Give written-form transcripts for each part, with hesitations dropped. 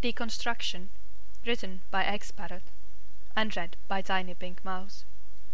Deconstruction, written by X Parrot, and read by Tiny Pink Mouse.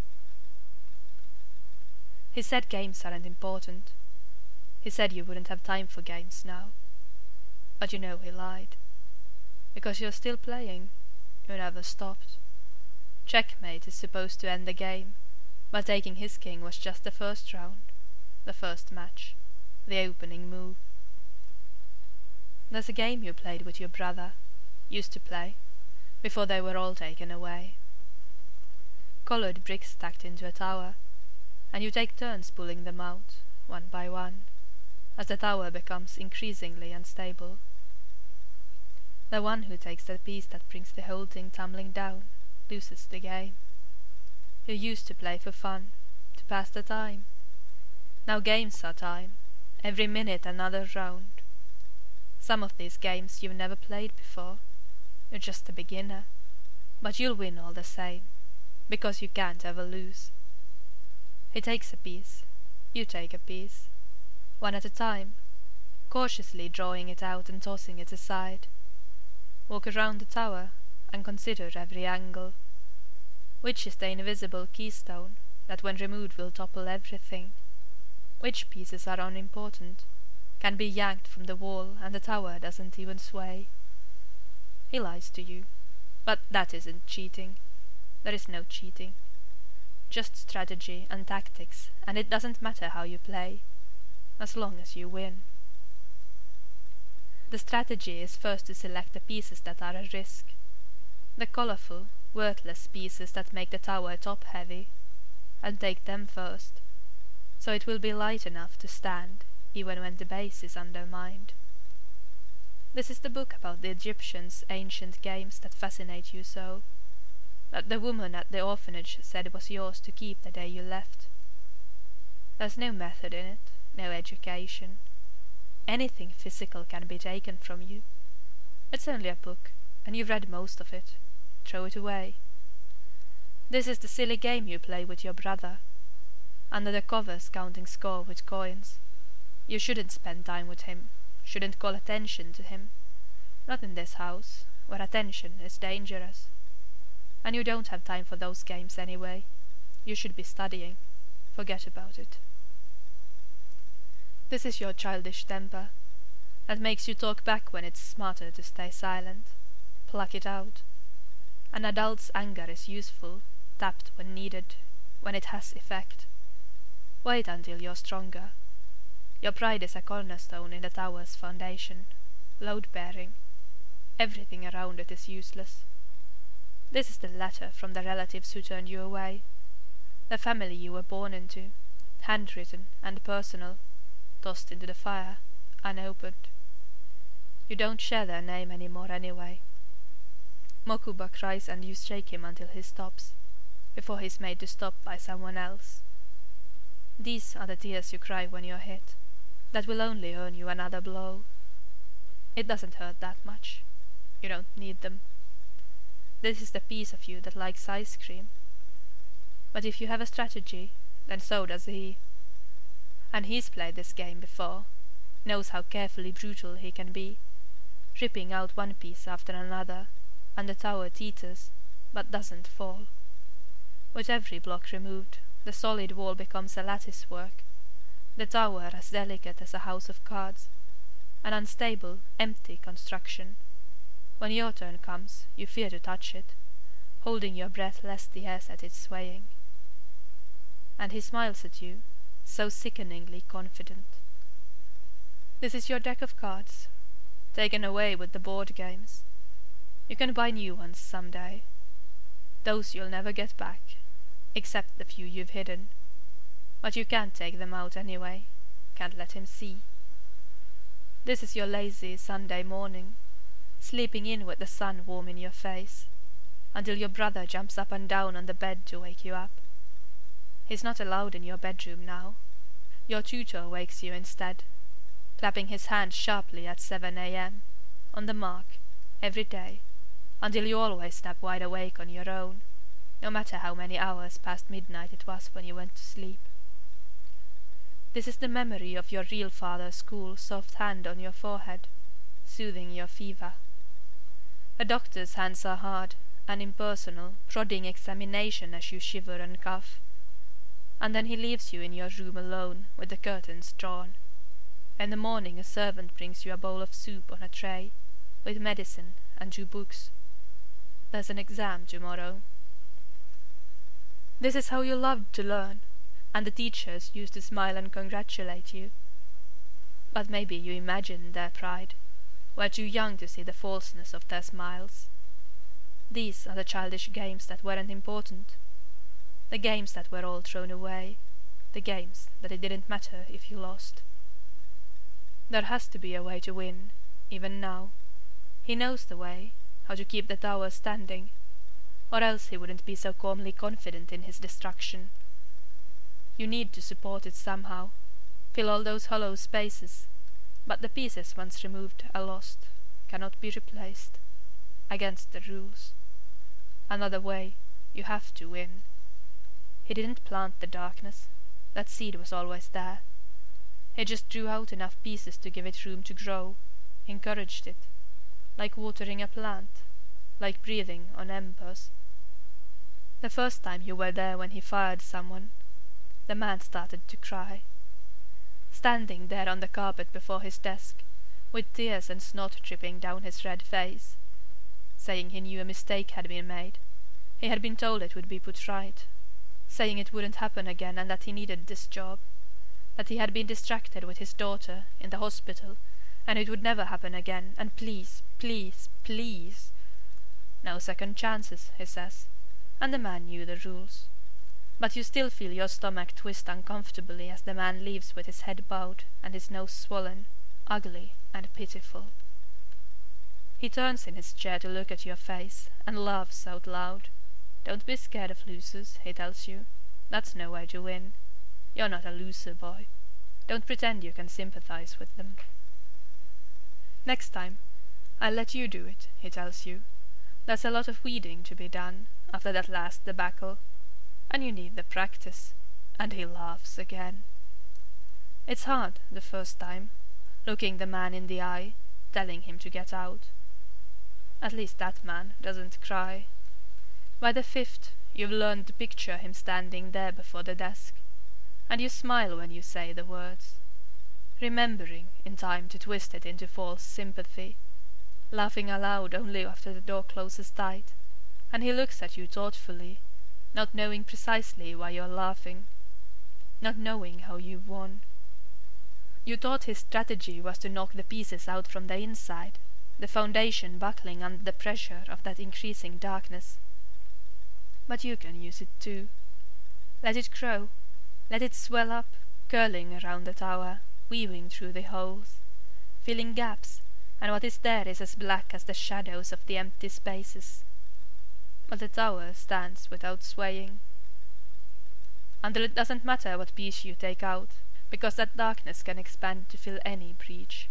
He said games aren't important. He said you wouldn't have time for games now. But you know he lied. Because you're still playing. You never stopped. Checkmate is supposed to end the game, but taking his king was just the first round, the first match, the opening move. There's a game you played with your brother, used to play, before they were all taken away. Coloured bricks stacked into a tower, and you take turns pulling them out, one by one, as the tower becomes increasingly unstable. The one who takes the piece that brings the whole thing tumbling down loses the game. You used to play for fun, to pass the time. Now games are time, every minute another round. Some of these games you've never played before. You're just a beginner, but you'll win all the same, because you can't ever lose. He takes a piece, you take a piece, one at a time, cautiously drawing it out and tossing it aside. Walk around the tower and consider every angle. Which is the invisible keystone that when removed will topple everything? Which pieces are unimportant, can be yanked from the wall and the tower doesn't even sway? He lies to you, but that isn't cheating. There is no cheating. Just strategy and tactics, and it doesn't matter how you play, as long as you win. The strategy is first to select the pieces that are a risk, the colourful, worthless pieces that make the tower top-heavy, and take them first, so it will be light enough to stand even when the base is undermined. This is the book about the Egyptians' ancient games that fascinate you so, that the woman at the orphanage said was yours to keep the day you left. There's no method in it, no education. Anything physical can be taken from you. It's only a book, and you've read most of it. Throw it away. This is the silly game you play with your brother, under the covers counting score with coins. You shouldn't spend time with him, shouldn't call attention to him. Not in this house, where attention is dangerous. And you don't have time for those games anyway. You should be studying. Forget about it. This is your childish temper, that makes you talk back when it's smarter to stay silent. Pluck it out. An adult's anger is useful, tapped when needed, when it has effect. Wait until you're stronger. Your pride is a cornerstone in the tower's foundation, load-bearing. Everything around it is useless. This is the letter from the relatives who turned you away, the family you were born into, handwritten and personal, tossed into the fire, unopened. You don't share their name any more anyway. Mokuba cries and you shake him until he stops, before he's made to stop by someone else. These are the tears you cry when you're hit, that will only earn you another blow. It doesn't hurt that much. You don't need them. This is the piece of you that likes ice cream. But if you have a strategy, then so does he. And he's played this game before, knows how carefully brutal he can be, ripping out one piece after another, and the tower teeters, but doesn't fall. With every block removed, the solid wall becomes a lattice work, the tower as delicate as a house of cards, an unstable, empty construction. When your turn comes, you fear to touch it, holding your breath lest the air set it swaying. And he smiles at you, so sickeningly confident. This is your deck of cards, taken away with the board games. You can buy new ones some day. Those you'll never get back, except the few you've hidden. But you can't take them out anyway, can't let him see. This is your lazy Sunday morning, sleeping in with the sun warm in your face, until your brother jumps up and down on the bed to wake you up. He's not allowed in your bedroom now. Your tutor wakes you instead, clapping his hand sharply at 7 a.m, on the mark, every day, until you always snap wide awake on your own, no matter how many hours past midnight it was when you went to sleep. This is the memory of your real father's cool, soft hand on your forehead, soothing your fever. A doctor's hands are hard, an impersonal, prodding examination as you shiver and cough. And then he leaves you in your room alone, with the curtains drawn. In the morning a servant brings you a bowl of soup on a tray, with medicine and 2 books. There's an exam tomorrow. This is how you loved to learn, and the teachers used to smile and congratulate you. But maybe you imagined their pride, were too young to see the falseness of their smiles. These are the childish games that weren't important, the games that were all thrown away, the games that it didn't matter if you lost. There has to be a way to win, even now. He knows the way, how to keep the tower standing, or else he wouldn't be so calmly confident in his destruction. You need to support it somehow, fill all those hollow spaces, but the pieces once removed are lost, cannot be replaced. Against the rules. Another way, you have to win. He didn't plant the darkness, that seed was always there. He just drew out enough pieces to give it room to grow, encouraged it, like watering a plant, like breathing on embers. The first time you were there when he fired someone, the man started to cry. Standing there on the carpet before his desk, with tears and snot dripping down his red face, saying he knew a mistake had been made, he had been told it would be put right, saying it wouldn't happen again and that he needed this job, that he had been distracted with his daughter in the hospital, and it would never happen again, and please, please, please. No second chances, he says, and the man knew the rules. But you still feel your stomach twist uncomfortably as the man leaves with his head bowed and his nose swollen, ugly and pitiful. He turns in his chair to look at your face, and laughs out loud. Don't be scared of losers, he tells you. That's no way to win. You're not a loser, boy. Don't pretend you can sympathize with them. Next time, I'll let you do it, he tells you. There's a lot of weeding to be done after that last debacle, and you need the practice. And he laughs again. It's hard the first time, looking the man in the eye, telling him to get out. At least that man doesn't cry. By the 5th, you've learned to picture him standing there before the desk, and you smile when you say the words, remembering in time to twist it into false sympathy, laughing aloud only after the door closes tight, and he looks at you thoughtfully, not knowing precisely why you're laughing, not knowing how you've won. You thought his strategy was to knock the pieces out from the inside, the foundation buckling under the pressure of that increasing darkness. But you can use it too. Let it grow, let it swell up, curling around the tower, weaving through the holes, filling gaps, and what is there is as black as the shadows of the empty spaces. But the tower stands without swaying. Until it doesn't matter what piece you take out, because that darkness can expand to fill any breach.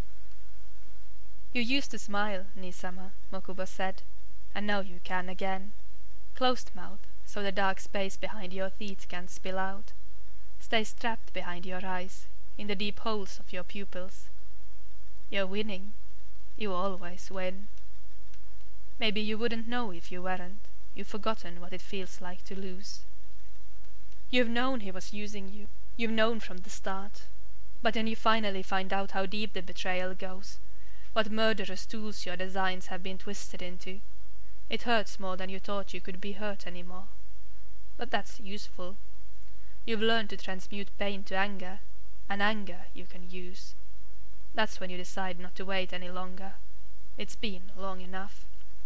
You used to smile, Nisama, Mokuba said, and now you can again. Closed mouth, so the dark space behind your teeth can spill out. Stay strapped behind your eyes, in the deep holes of your pupils. You're winning. You always win. Maybe you wouldn't know if you weren't. You've forgotten what it feels like to lose. You've known he was using you. You've known from the start. But then you finally find out how deep the betrayal goes, what murderous tools your designs have been twisted into. It hurts more than you thought you could be hurt anymore. But that's useful. You've learned to transmute pain to anger, and anger you can use. That's when you decide not to wait any longer. It's been long enough.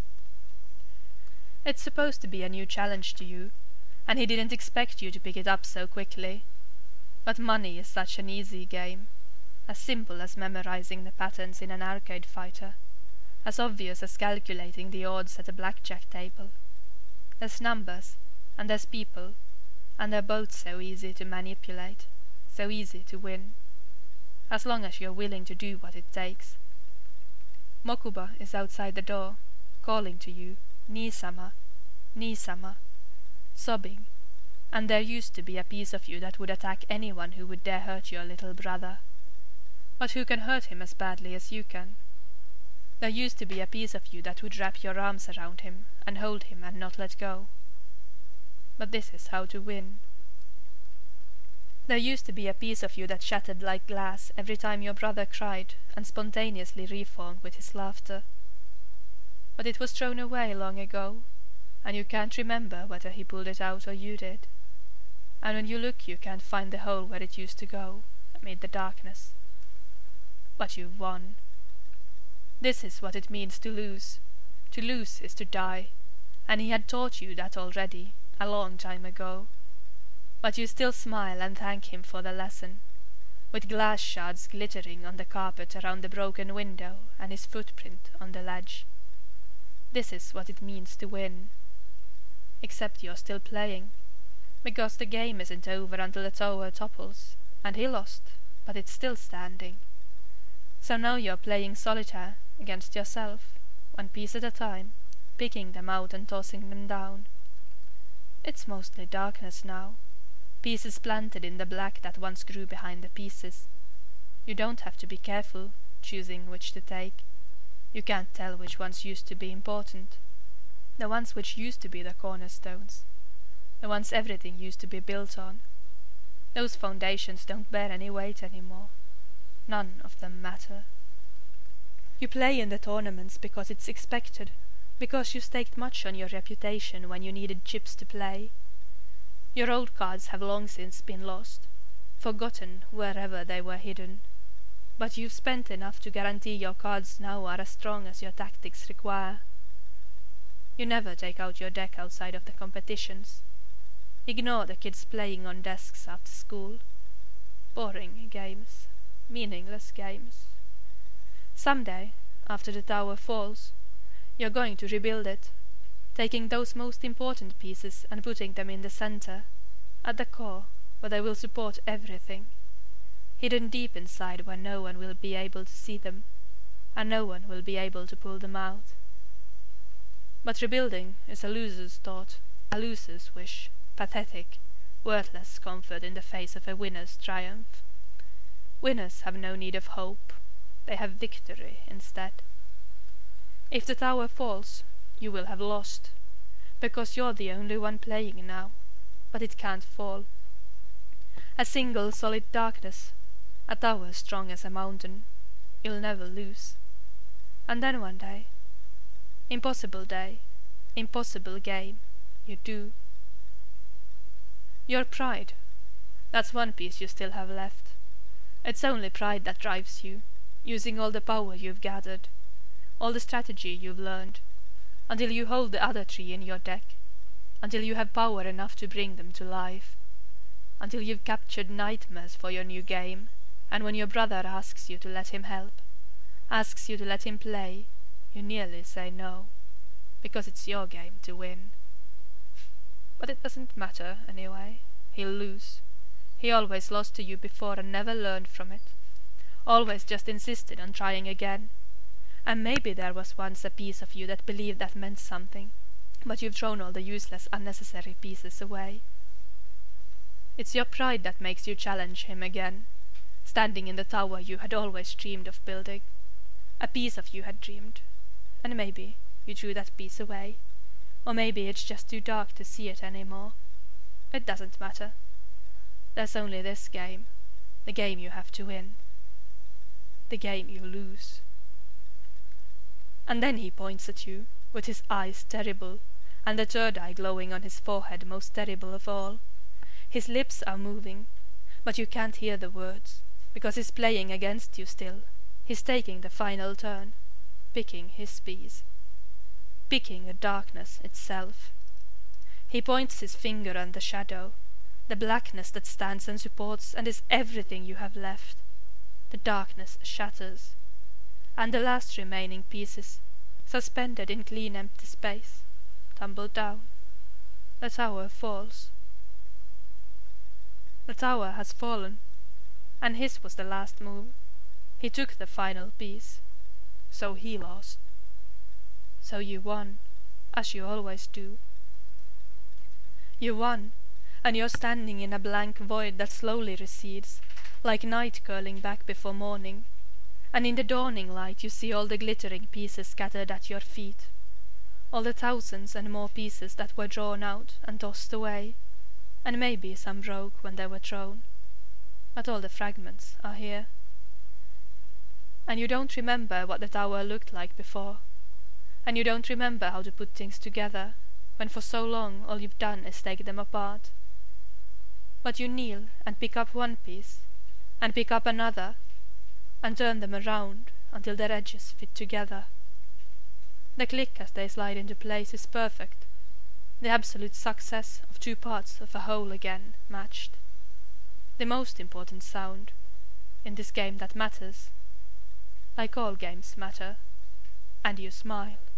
It's supposed to be a new challenge to you, and he didn't expect you to pick it up so quickly. But money is such an easy game, as simple as memorizing the patterns in an arcade fighter, as obvious as calculating the odds at a blackjack table. There's numbers, and there's people, and they're both so easy to manipulate, so easy to win, as long as you're willing to do what it takes. Mokuba is outside the door, calling to you, Nisama, Nisama, sobbing, and there used to be a piece of you that would attack anyone who would dare hurt your little brother. But who can hurt him as badly as you can? There used to be a piece of you that would wrap your arms around him and hold him and not let go. But this is how to win. There used to be a piece of you that shattered like glass every time your brother cried and spontaneously reformed with his laughter. But it was thrown away long ago, and you can't remember whether he pulled it out or you did. And when you look you can't find the hole where it used to go, amid the darkness. But you've won. This is what it means to lose. To lose is to die, and he had taught you that already, a long time ago. But you still smile and thank him for the lesson, with glass shards glittering on the carpet around the broken window and his footprint on the ledge. This is what it means to win. Except you're still playing, because the game isn't over until the tower topples, and he lost, but it's still standing. So now you're playing solitaire against yourself, one piece at a time, picking them out and tossing them down. It's mostly darkness now, pieces planted in the black that once grew behind the pieces. You don't have to be careful, choosing which to take. You can't tell which ones used to be important. The ones which used to be the cornerstones. The ones everything used to be built on. Those foundations don't bear any weight anymore. None of them matter. You play in the tournaments because it's expected, because you staked much on your reputation when you needed chips to play. Your old cards have long since been lost, forgotten wherever they were hidden, but you've spent enough to guarantee your cards now are as strong as your tactics require. You never take out your deck outside of the competitions. Ignore the kids playing on desks after school. Boring games, meaningless games. Someday, after the tower falls, you're going to rebuild it, taking those most important pieces and putting them in the center, at the core, where they will support everything, hidden deep inside where no one will be able to see them, and no one will be able to pull them out. But rebuilding is a loser's thought, a loser's wish, pathetic, worthless comfort in the face of a winner's triumph. Winners have no need of hope, they have victory instead. If the tower falls, you will have lost, because you're the only one playing now, but it can't fall. A single solid darkness, a tower strong as a mountain, you'll never lose. And then one day, impossible game, you do. Your pride, that's one piece you still have left. It's only pride that drives you, using all the power you've gathered, all the strategy you've learned, until you hold the other three in your deck, until you have power enough to bring them to life, until you've captured nightmares for your new game, and when your brother asks you to let him help, asks you to let him play, you nearly say no, because it's your game to win. But it doesn't matter anyway. He'll lose. He always lost to you before and never learned from it, always just insisted on trying again. And maybe there was once a piece of you that believed that meant something, but you've thrown all the useless, unnecessary pieces away. It's your pride that makes you challenge him again, standing in the tower you had always dreamed of building. A piece of you had dreamed, and maybe you threw that piece away, or maybe it's just too dark to see it any more. It doesn't matter. There's only this game, the game you have to win, the game you lose. And then he points at you, with his eyes terrible, and the third eye glowing on his forehead most terrible of all. His lips are moving, but you can't hear the words, because he's playing against you still. He's taking the final turn, picking his piece, picking the darkness itself. He points his finger on the shadow, the blackness that stands and supports and is everything you have left. The darkness shatters, and the last remaining pieces, suspended in clean empty space, tumble down. The tower falls. The tower has fallen, and his was the last move. He took the final piece, so he lost. So you won, as you always do. You won, and you're standing in a blank void that slowly recedes, like night curling back before morning, and in the dawning light you see all the glittering pieces scattered at your feet, all the thousands and more pieces that were drawn out and tossed away, and maybe some broke when they were thrown, but all the fragments are here. And you don't remember what the tower looked like before, and you don't remember how to put things together, when for so long all you've done is take them apart. But you kneel and pick up one piece, and pick up another, and turn them around until their edges fit together. The click as they slide into place is perfect, the absolute success of two parts of a whole again matched. The most important sound, in this game that matters, like all games matter, and you smile.